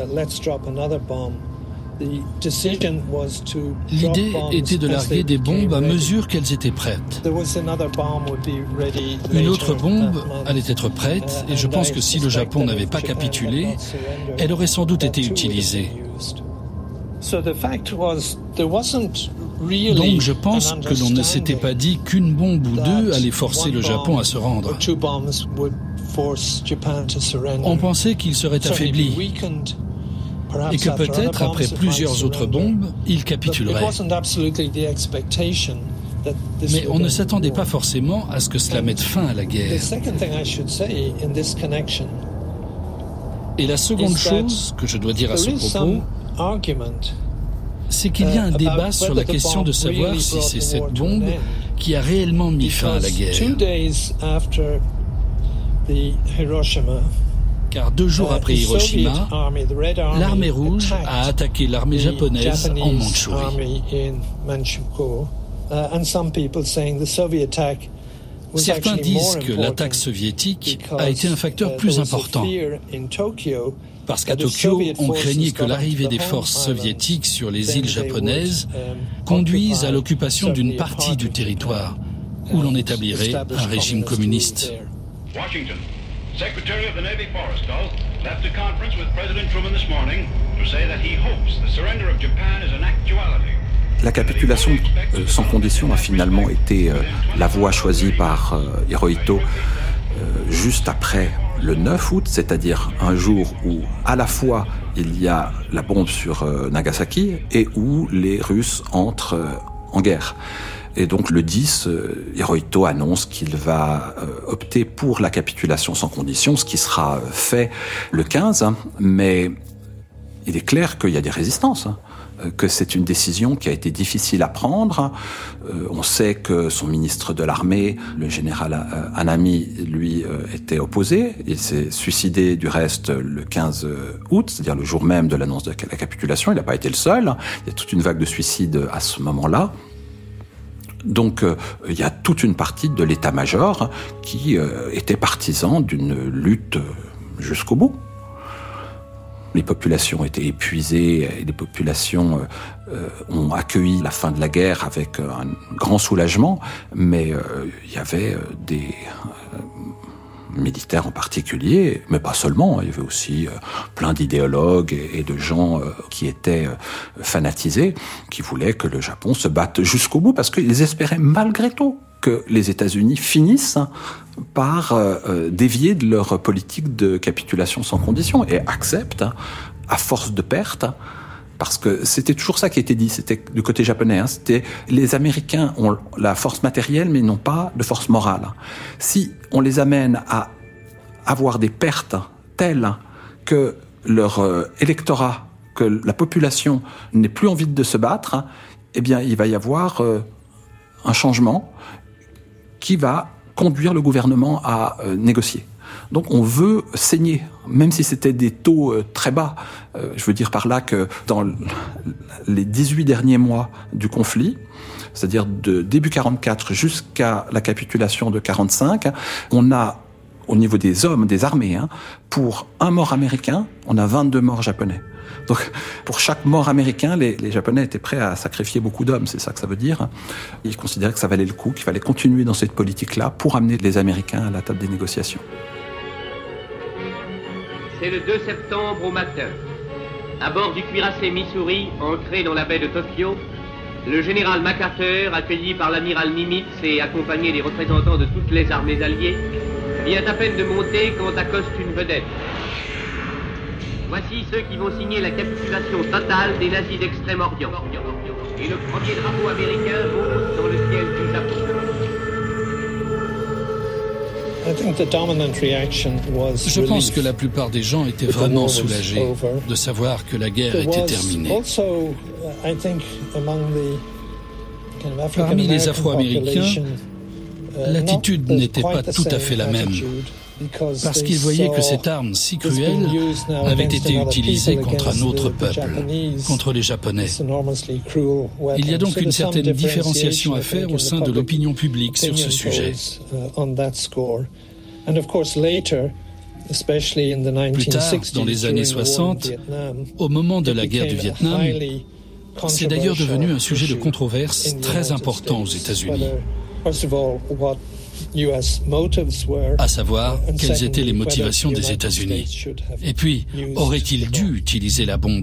L'idée était de larguer des bombes à mesure qu'elles étaient prêtes. Une autre bombe allait être prête, et je pense que si le Japon n'avait pas capitulé, elle aurait sans doute été utilisée. Donc je pense que l'on ne s'était pas dit qu'une bombe ou deux allait forcer le Japon à se rendre. On pensait qu'il serait affaibli et que peut-être après plusieurs autres bombes, il capitulerait. Mais on ne s'attendait pas forcément à ce que cela mette fin à la guerre. Et la seconde chose que je dois dire à ce propos, c'est qu'il y a un débat sur la question de savoir si c'est cette bombe qui a réellement mis fin à la guerre. Car 2 jours après Hiroshima, l'armée rouge a attaqué l'armée japonaise en Mandchourie. Certains disent que l'attaque soviétique a été un facteur plus important, parce qu'à Tokyo, on craignait que l'arrivée des forces soviétiques sur les îles japonaises conduise à l'occupation d'une partie du territoire, où l'on établirait un régime communiste. Washington, Secretary of the Navy Forrestal left a conference with President Truman this morning to say that he hopes the surrender of Japan is an actuality. La capitulation sans condition a finalement été la voie choisie par Hirohito juste après le 9 août, c'est-à-dire un jour où à la fois il y a la bombe sur Nagasaki et où les Russes entrent en guerre. Et donc le 10, Hirohito annonce qu'il va opter pour la capitulation sans condition, ce qui sera fait le 15, mais il est clair qu'il y a des résistances. que c'est une décision qui a été difficile à prendre. On sait que son ministre de l'armée, le général Anami, lui, était opposé. Il s'est suicidé du reste le 15 août, c'est-à-dire le jour même de l'annonce de la capitulation. Il n'a pas été le seul. Il y a toute une vague de suicides à ce moment-là. Donc, il y a toute une partie de l'état-major qui était partisan d'une lutte jusqu'au bout. Les populations étaient épuisées et les populations ont accueilli la fin de la guerre avec un grand soulagement, mais il y avait des militaires en particulier, mais pas seulement, il y avait aussi plein d'idéologues et de gens qui étaient fanatisés, qui voulaient que le Japon se batte jusqu'au bout, parce qu'ils espéraient malgré tout que les États-Unis finissent par dévier de leur politique de capitulation sans condition et acceptent, à force de pertes, parce que c'était toujours ça qui était dit, c'était du côté japonais, c'était les Américains ont la force matérielle mais n'ont pas de force morale. Si on les amène à avoir des pertes telles que leur électorat, que la population n'ait plus envie de se battre, eh bien il va y avoir un changement qui va conduire le gouvernement à négocier. Donc on veut saigner, même si c'était des taux très bas. Je veux dire par là que dans les 18 derniers mois du conflit, c'est-à-dire de début 44 jusqu'à la capitulation de 45, on a, au niveau des hommes, des armées, pour un mort américain, on a 22 morts japonais. Donc, pour chaque mort américain, les Japonais étaient prêts à sacrifier beaucoup d'hommes, c'est ça que ça veut dire. Ils considéraient que ça valait le coup, qu'il fallait continuer dans cette politique-là pour amener les Américains à la table des négociations. C'est le 2 septembre au matin. À bord du cuirassé Missouri, ancré dans la baie de Tokyo, le général MacArthur, accueilli par l'amiral Nimitz et accompagné des représentants de toutes les armées alliées, vient à peine de monter quand accoste une vedette. Voici ceux qui vont signer la capitulation totale des nazis d'Extrême-Orient. Et le premier drapeau américain monte dans le ciel du Japon. Je pense que la plupart des gens étaient vraiment soulagés de savoir que la guerre était terminée. Parmi les Afro-Américains, l'attitude n'était pas tout à fait la même, parce qu'ils voyaient que cette arme si cruelle avait été utilisée contre un autre peuple, contre les Japonais. Il y a donc une certaine différenciation à faire au sein de l'opinion publique sur ce sujet. Plus tard, dans les années 60, au moment de la guerre du Vietnam, c'est d'ailleurs devenu un sujet de controverse très important aux États-Unis. À savoir, quelles étaient les motivations des États-Unis. Et puis, aurait-il dû utiliser la bombe ?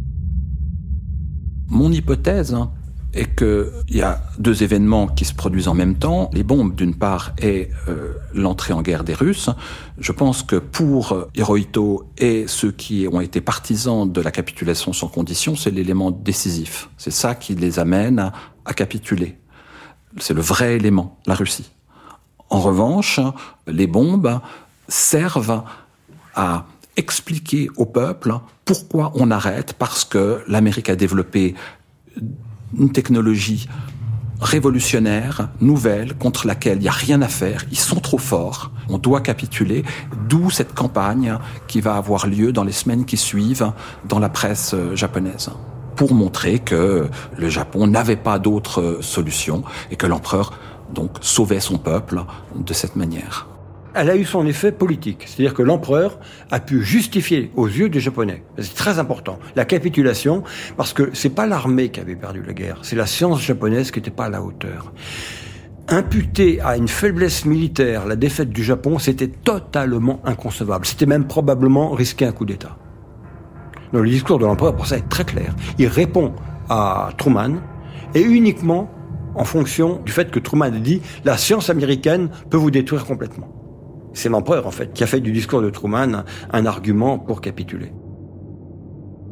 Mon hypothèse est qu'il y a deux événements qui se produisent en même temps. Les bombes, d'une part, et l'entrée en guerre des Russes. Je pense que pour Hirohito et ceux qui ont été partisans de la capitulation sans condition, c'est l'élément décisif. C'est ça qui les amène à capituler. C'est le vrai élément, la Russie. En revanche, les bombes servent à expliquer au peuple pourquoi on arrête, parce que l'Amérique a développé une technologie révolutionnaire, nouvelle, contre laquelle il n'y a rien à faire, ils sont trop forts, on doit capituler, d'où cette campagne qui va avoir lieu dans les semaines qui suivent dans la presse japonaise, pour montrer que le Japon n'avait pas d'autre solution et que l'empereur donc sauvait son peuple de cette manière. Elle a eu son effet politique, c'est-à-dire que l'empereur a pu justifier aux yeux des Japonais, c'est très important, la capitulation, parce que c'est pas l'armée qui avait perdu la guerre, c'est la science japonaise qui n'était pas à la hauteur. Imputer à une faiblesse militaire la défaite du Japon, c'était totalement inconcevable, c'était même probablement risquer un coup d'État. Donc le discours de l'empereur, pour ça, est très clair. Il répond à Truman, et uniquement en fonction du fait que Truman a dit « la science américaine peut vous détruire complètement ». C'est l'empereur, en fait, qui a fait du discours de Truman un argument pour capituler.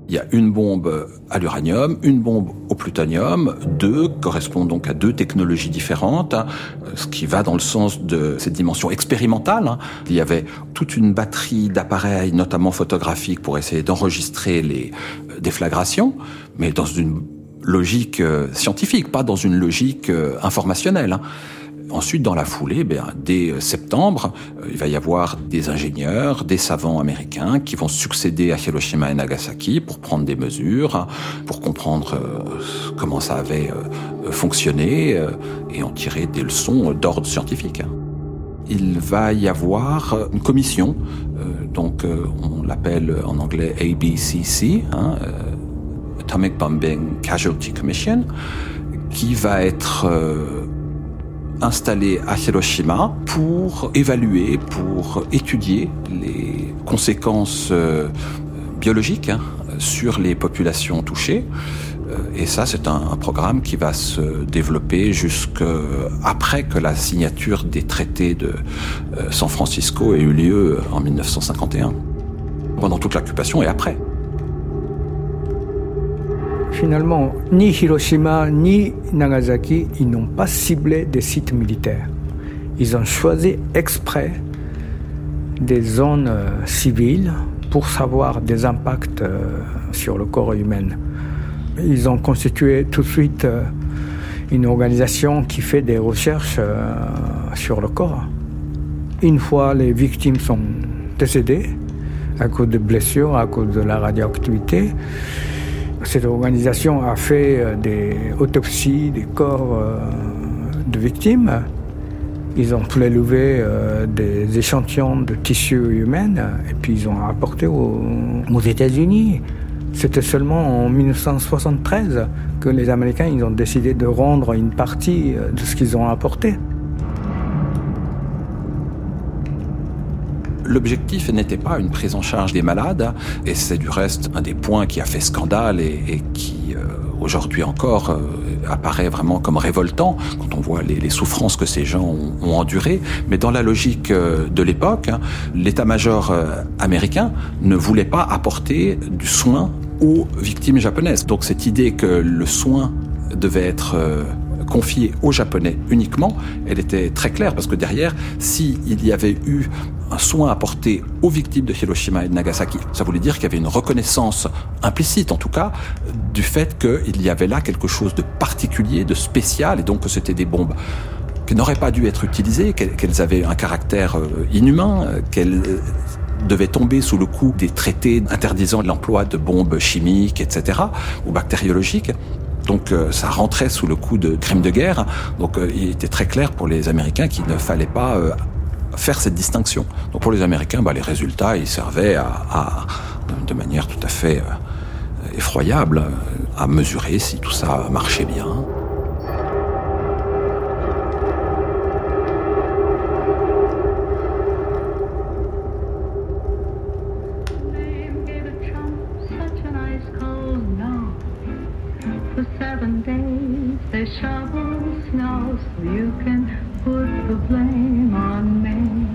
Il y a une bombe à l'uranium, une bombe au plutonium, 2 correspondent donc à 2 technologies différentes, ce qui va dans le sens de cette dimension expérimentale. Il y avait toute une batterie d'appareils, notamment photographiques, pour essayer d'enregistrer les déflagrations, mais dans une logique scientifique, pas dans une logique informationnelle. Ensuite, dans la foulée, dès septembre, il va y avoir des ingénieurs, des savants américains qui vont succéder à Hiroshima et Nagasaki pour prendre des mesures, pour comprendre comment ça avait fonctionné et en tirer des leçons d'ordre scientifique. Il va y avoir une commission, donc on l'appelle en anglais ABCC, Atomic Bombing Casualty Commission, qui va être installé à Hiroshima pour évaluer, pour étudier les conséquences biologiques sur les populations touchées. Et ça, c'est un programme qui va se développer jusqu'après que la signature des traités de San Francisco ait eu lieu en 1951, pendant toute l'occupation et après. Finalement, ni Hiroshima ni Nagasaki, ils n'ont pas ciblé des sites militaires. Ils ont choisi exprès des zones civiles pour savoir des impacts sur le corps humain. Ils ont constitué tout de suite une organisation qui fait des recherches sur le corps. Une fois les victimes sont décédées à cause de blessures, à cause de la radioactivité, cette organisation a fait des autopsies des corps de victimes. Ils ont prélevé des échantillons de tissus humains et puis ils ont apporté aux États-Unis. C'était seulement en 1973 que les Américains ils ont décidé de rendre une partie de ce qu'ils ont apporté. L'objectif n'était pas une prise en charge des malades, et c'est du reste un des points qui a fait scandale et qui, aujourd'hui encore, apparaît vraiment comme révoltant quand on voit les souffrances que ces gens ont endurées. Mais dans la logique de l'époque, l'état-major américain ne voulait pas apporter du soin aux victimes japonaises. Donc cette idée que le soin devait être confié aux Japonais uniquement, elle était très claire, parce que derrière, s'il y avait eu un soin apporté aux victimes de Hiroshima et de Nagasaki, ça voulait dire qu'il y avait une reconnaissance implicite, en tout cas, du fait qu'il y avait là quelque chose de particulier, de spécial, et donc que c'était des bombes qui n'auraient pas dû être utilisées, qu'elles avaient un caractère inhumain, qu'elles devaient tomber sous le coup des traités interdisant l'emploi de bombes chimiques, etc., ou bactériologiques. Donc ça rentrait sous le coup de crimes de guerre. Donc il était très clair pour les Américains qu'il ne fallait pas faire cette distinction. Donc pour les Américains, les résultats, ils servaient de manière tout à fait effroyable à mesurer si tout ça marchait bien. They shovel snow so you can put the blame on me.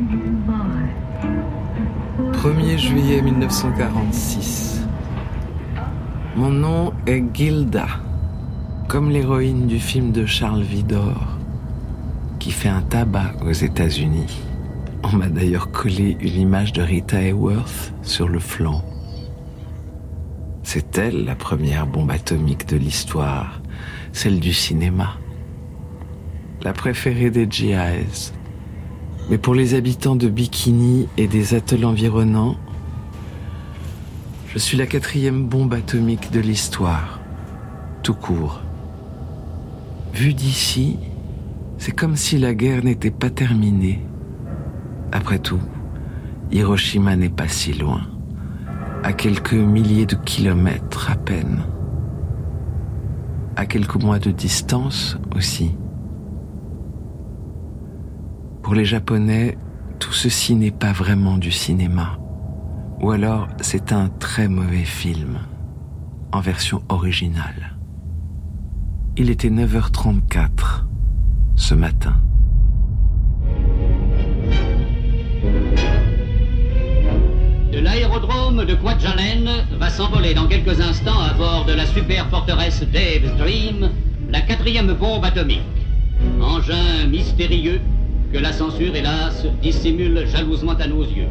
1er juillet 1946. Mon nom est Gilda, comme l'héroïne du film de Charles Vidor, qui fait un tabac aux États-Unis. On m'a d'ailleurs collé une image de Rita Hayworth sur le flanc. C'est elle la première bombe atomique de l'histoire, celle du cinéma. La préférée des GIs. Mais pour les habitants de Bikini et des atolls environnants, je suis la 4e bombe atomique de l'histoire, tout court. Vu d'ici, c'est comme si la guerre n'était pas terminée. Après tout, Hiroshima n'est pas si loin, à quelques milliers de kilomètres à peine. À quelques mois de distance aussi. Pour les Japonais, tout ceci n'est pas vraiment du cinéma. Ou alors, c'est un très mauvais film, en version originale. Il était 9h34, ce matin. De l'aérodrome l'aérodrome de Kwajalein va s'envoler dans quelques instants à bord de la super forteresse Dave's Dream, la 4e bombe atomique. Engin mystérieux que la censure, hélas, dissimule jalousement à nos yeux.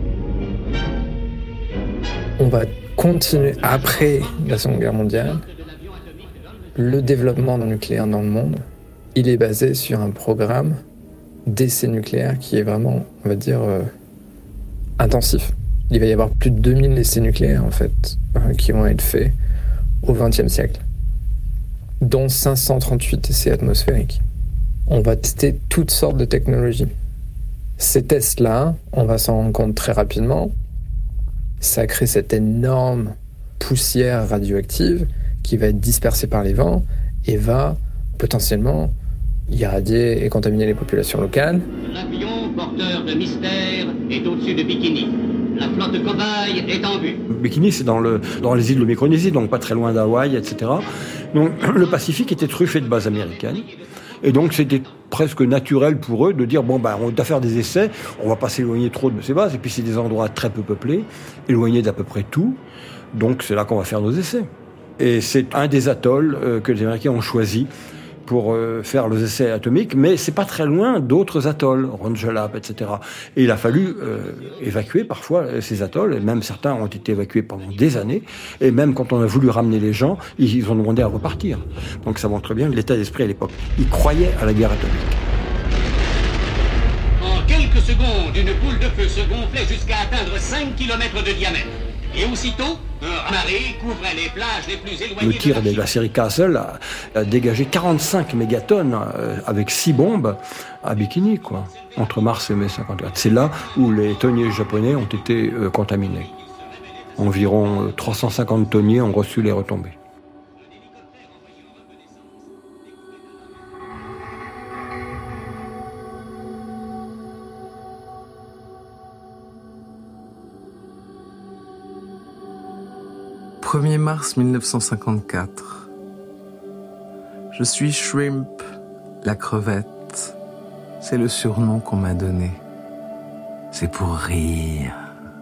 On va continuer après la Seconde Guerre mondiale. Le développement du nucléaire dans le monde, il est basé sur un programme d'essais nucléaires qui est vraiment, on va dire, intensif. Il va y avoir plus de 2000 essais nucléaires, en fait, qui vont être faits au XXe siècle, dont 538 essais atmosphériques. On va tester toutes sortes de technologies. Ces tests-là, on va s'en rendre compte très rapidement, ça crée cette énorme poussière radioactive qui va être dispersée par les vents et va potentiellement irradier et contaminer les populations locales. L'avion porteur de mystère est au-dessus de Bikini. La flotte cobaye est en vue. Bikini, c'est dans les îles de Micronésie, donc pas très loin d'Hawaï, etc. Donc le Pacifique était truffé de bases américaines. Et donc c'était presque naturel pour eux de dire on doit faire des essais, on va pas s'éloigner trop de ces bases, et puis c'est des endroits très peu peuplés, éloignés d'à peu près tout, donc c'est là qu'on va faire nos essais. Et c'est un des atolls que les Américains ont choisi pour faire les essais atomiques, mais c'est pas très loin d'autres atolls, Rongelap, etc. Et il a fallu évacuer parfois ces atolls, et même certains ont été évacués pendant des années, et même quand on a voulu ramener les gens, ils ont demandé à repartir. Donc ça montre bien l'état d'esprit à l'époque. Ils croyaient à la guerre atomique. En quelques secondes, une boule de feu se gonflait jusqu'à atteindre 5 km de diamètre. Et aussitôt, un marée couvrait les plages les plus éloignées. Le tir de la série Castle a dégagé 45 mégatonnes avec 6 bombes à Bikini, quoi, entre mars et mai 54. C'est là où les tonniers japonais ont été contaminés. Environ 350 tonniers ont reçu les retombées. « 1er mars 1954. Je suis Shrimp, la crevette. C'est le surnom qu'on m'a donné. C'est pour rire.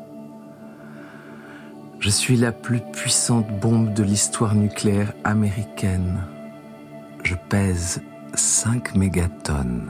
Je suis la plus puissante bombe de l'histoire nucléaire américaine. Je pèse 5 mégatonnes.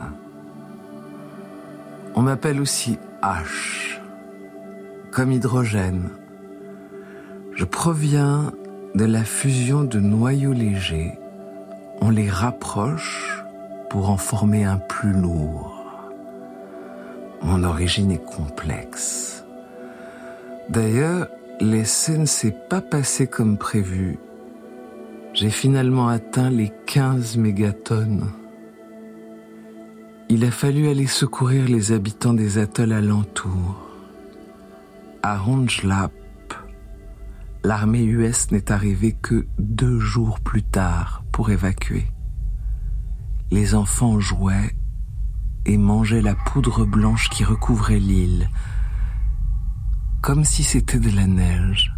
On m'appelle aussi H, comme hydrogène. Je proviens de la fusion de noyaux légers. On les rapproche pour en former un plus lourd. Mon origine est complexe. D'ailleurs, l'essai ne s'est pas passé comme prévu. J'ai finalement atteint les 15 mégatonnes. Il a fallu aller secourir les habitants des atolls alentours. À Rongelap, l'armée US n'est arrivée que 2 jours plus tard pour évacuer. Les enfants jouaient et mangeaient la poudre blanche qui recouvrait l'île, comme si c'était de la neige.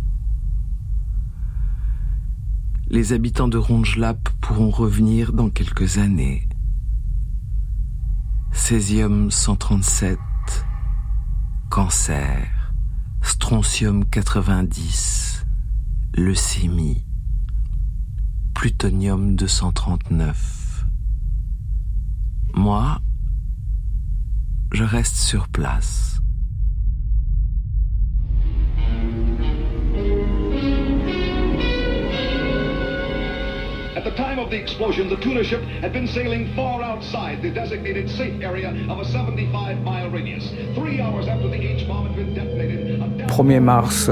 Les habitants de Rongelap pourront revenir dans quelques années. Césium-137, cancer, strontium-90, leucémie, plutonium-239. Moi, je reste sur place. At the time of the explosion, the tuna ship had been sailing far outside the designated safe area of a 75-mile radius. 3 hours after the H-bomb had been detonated, 1er mars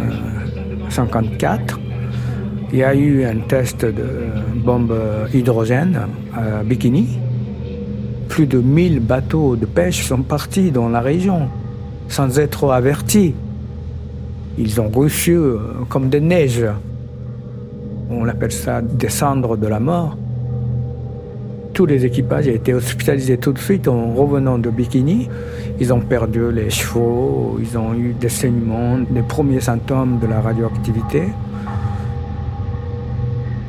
54, il y a eu un test de bombe hydrogène à Bikini. Plus de 1000 bateaux de pêche sont partis dans la région, sans être avertis. Ils ont reçu comme des neiges. On appelle ça des cendres de la mort. Tous les équipages ont été hospitalisés tout de suite en revenant de Bikini. Ils ont perdu les chevaux, ils ont eu des saignements, les premiers symptômes de la radioactivité.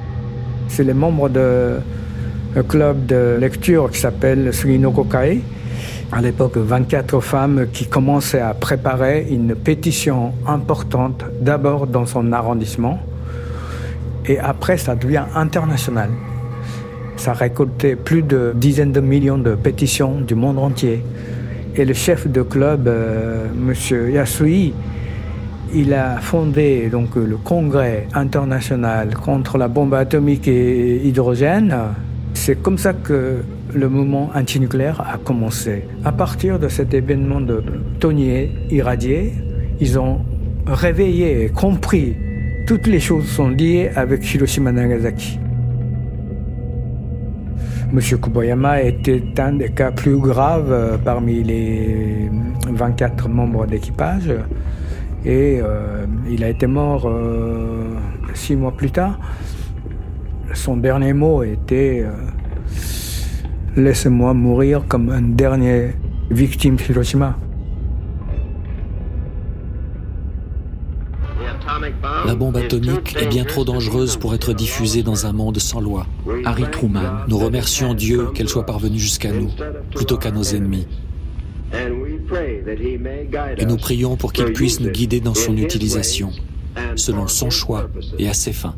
C'est les membres d'un club de lecture qui s'appelle Suginoko Kai À l'époque, 24 femmes qui commençaient à préparer une pétition importante, d'abord dans son arrondissement, et après ça devient international. Ça récoltait plus de dizaines de millions de pétitions du monde entier. Et le chef de club, M. Yasui, il a fondé donc le Congrès international contre la bombe atomique et hydrogène. C'est comme ça que le mouvement antinucléaire a commencé. À partir de cet événement de tonnier irradié, ils ont réveillé et compris toutes les choses sont liées avec Hiroshima et Nagasaki. Monsieur Kuboyama était un des cas plus graves parmi les 24 membres d'équipage et il a été mort 6 mois plus tard. Son dernier mot était « Laissez-moi mourir comme une dernière victime Hiroshima ». La bombe atomique est bien trop dangereuse pour être diffusée dans un monde sans loi. Harry Truman. Nous remercions Dieu qu'elle soit parvenue jusqu'à nous, plutôt qu'à nos ennemis. Et nous prions pour qu'il puisse nous guider dans son utilisation, selon son choix et à ses fins.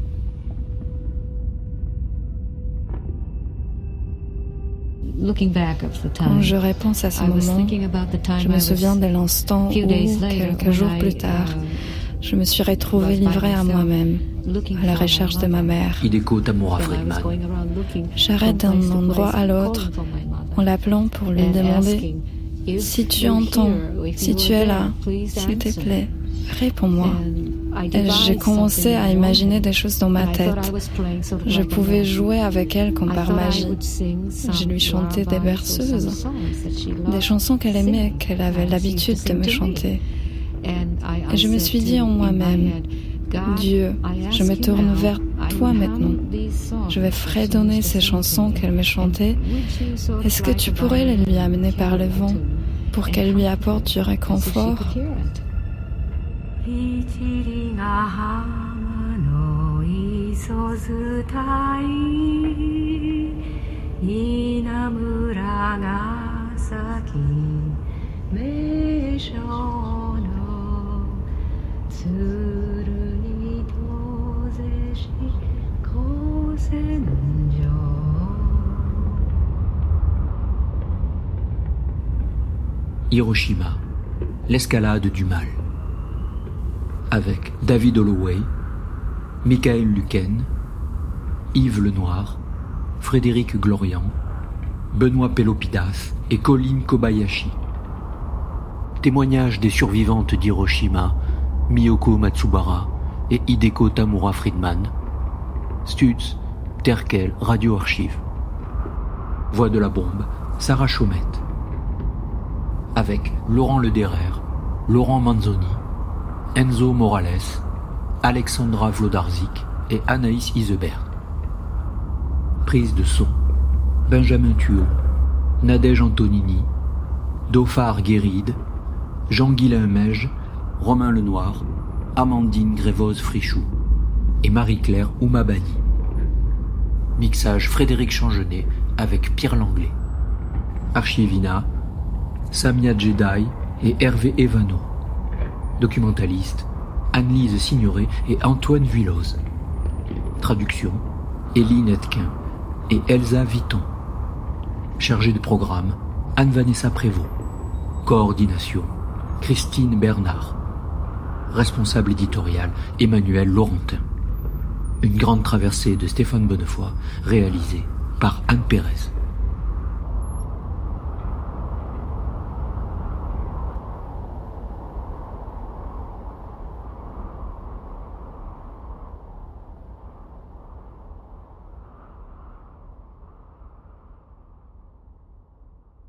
Quand je repense à ce moment, je me souviens de l'instant où, quelques jours plus tard, je me suis retrouvée livrée à moi-même, à la recherche de ma mère. Hideko Tamura Friedman. J'arrête d'un endroit à l'autre, en l'appelant pour lui demander « Si tu entends, si tu es là, s'il te plaît, réponds-moi ». J'ai commencé à imaginer des choses dans ma tête. Je pouvais jouer avec elle comme par magie. Je lui chantais des berceuses, des chansons qu'elle aimait, qu'elle avait l'habitude de me chanter. Et je me suis dit en moi-même, Dieu, je me tourne vers toi maintenant. Je vais fredonner ces chansons qu'elle me chantait. Est-ce que tu pourrais les lui amener par le vent pour qu'elle lui apporte du réconfort? Hiroshima, l'escalade du mal. Avec David Holloway, Michael Luken, Yves Lenoir, Frédéric Glorian, Benoît Pelopidas et Colin Kobayashi. Témoignages des survivantes d'Hiroshima, Miyoko Matsubara et Hideko Tamura Friedman. Stutz, Terkel, Radio Archive. Voix de la bombe, Sarah Chaumette. Avec Laurent Lederer, Laurent Manzoni, Enzo Morales, Alexandra Vlodarczyk et Anaïs Isebert. Prise de son, Benjamin Thuot, Nadège Antonini, Dauphard Guéride, Jean-Guilain Meige, Romain Lenoir, Amandine Grévoz-Frichou et Marie-Claire Oumabani. Mixage Frédéric Changenet avec Pierre Langlais. Archivina, Samia Jedi et Hervé Evano. Documentaliste, Anne-Lise Signoret et Antoine Vuilloz. Traduction, Éline Etquin et Elsa Vitton. Chargée de programme, Anne-Vanessa Prévost. Coordination, Christine Bernard. Responsable éditorial, Emmanuel Laurentin. Une grande traversée de Stéphane Bonnefoy, réalisée par Anne Pérez.